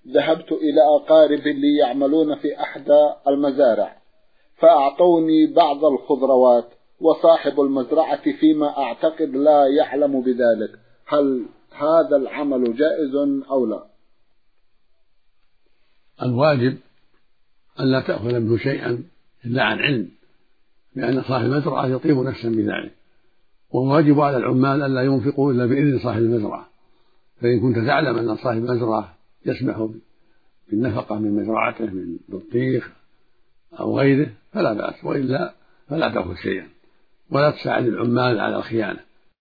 ذهبت إلى أقارب لي يعملون في أحدى المزارع فأعطوني بعض الخضروات، وصاحب المزرعة فيما أعتقد لا يعلم بذلك، هل هذا العمل جائز أو لا؟ الواجب أن لا تأخذ منه شيئا إلا عن علم، لأن صاحب المزرعة يطيب نفسا بذلك، والواجب على العمال أن لا ينفقوا إلا بإذن صاحب المزرعة. فإن كنت تعلم أن صاحب المزرعة يسمح بالنفقة من مزرعته من بطيخ أو غيره فلا بأس، وإلا فلا تأخذ شيئا، ولا تساعد العمال على الخيانة.